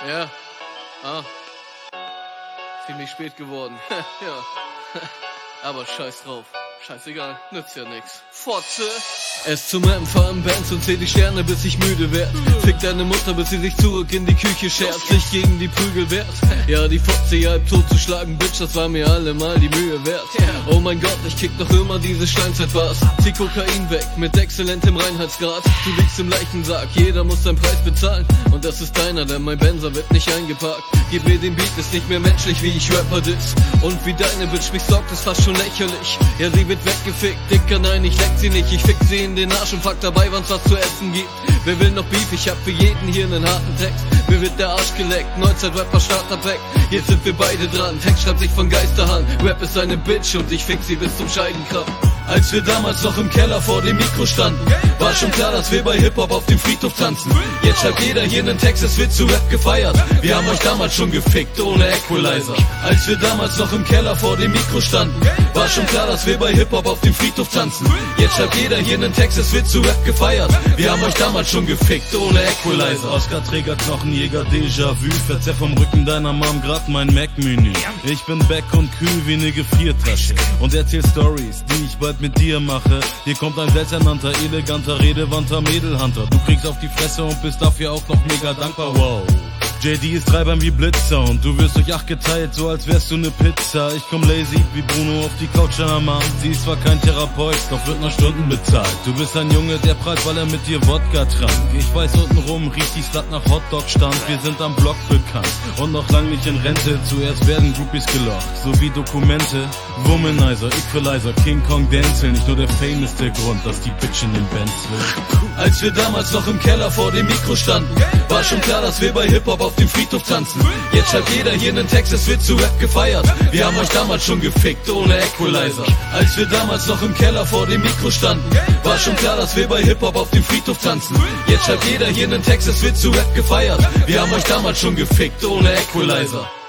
Ja. Ziemlich spät geworden. Ja. Aber scheiß drauf. Scheißegal, nützt ja nix. Fotze! Es zum Rappen fahren Bands und zähl die Sterne, bis ich müde werd. Fick deine Mutter, bis sie sich zurück in die Küche schert. Sich gegen die Prügel wehrt. Ja, die Fotze hier halb tot zu schlagen, Bitch, das war mir allemal die Mühe wert. Oh mein Gott, ich kick noch immer diese Steinzeitbars. Zieh Kokain weg, mit exzellentem Reinheitsgrad. Du liegst im Leichensack, jeder muss seinen Preis bezahlen. Und das ist deiner, denn mein Benzer wird nicht eingeparkt. Gib mir den Beat, ist nicht mehr menschlich, wie ich Rapper diss. Und wie deine Bitch mich sorgt, ist fast schon lächerlich. Ja, sie wird weggefickt, Dicker, nein, ich leck sie nicht. Ich fick sie in den Arsch und frag dabei, wann's was zu essen gibt. Wer will noch Beef? Ich hab für jeden hier einen harten Text. Mir wird der Arsch geleckt, Neuzeit-Rapper Starterpack. Jetzt sind wir beide dran, Text schreibt sich von Geisterhand. Rap ist eine Bitch und ich fick sie bis zum Scheidenkrampf. Als wir damals noch im Keller vor dem Mikro standen, war schon klar, dass wir bei Hip-Hop auf dem Friedhof tanzen. Jetzt schreibt jeder hier einen Text, es wird zu Rap gefeiert. Wir haben euch damals schon gefickt, ohne Equalizer. Als wir damals noch im Keller vor dem Mikro standen, war schon klar, dass wir bei Hip-Hop auf dem Friedhof tanzen. Jetzt schreibt jeder hier einen Text, es wird zu Rap gefeiert. Wir haben euch damals schon gefickt, ohne Equalizer. Oscar-Träger, Knochenjäger, Déjà-vu. Verzehr vom Rücken deiner Mom grad mein Mac-Menü. Ich bin back und kühl wie ne Gefriertasche und erzähl Stories, die ich bald mit dir mache. Hier kommt ein selbsternannter, eleganter, redewandter Mädelhunter. Du kriegst auf die Fresse und bist dafür auch noch mega dankbar, wow. JD ist treibern wie Blitzer und du wirst durch 8 geteilt, so als wärst du ne Pizza. Ich komm lazy wie Bruno auf die Couch einer Mom. Sie ist zwar kein Therapeut, doch wird nach Stunden bezahlt. Du bist ein Junge, der prallt, weil er mit dir Wodka trank. Ich weiß, untenrum riecht die Stadt nach Hotdog-Stand. Wir sind am Block bekannt und noch lang nicht in Rente. Zuerst werden Groupies gelocht, sowie Dokumente. Womanizer, Equalizer, King Kong Denzel. Nicht nur der Fame ist der Grund, dass die Bitch in den Bands will. Als wir damals noch im Keller vor dem Mikro standen, war schon klar, dass wir bei Hip-Hop auf dem Friedhof tanzen. Jetzt schreibt jeder hier einen Text, es wird zu Rap gefeiert. Wir haben euch damals schon gefickt, ohne Equalizer. Als wir damals noch im Keller vor dem Mikro standen, war schon klar, dass wir bei Hip-Hop auf dem Friedhof tanzen. Jetzt schreibt jeder hier einen Text, es wird zu Rap gefeiert. Wir haben euch damals schon gefickt, ohne Equalizer.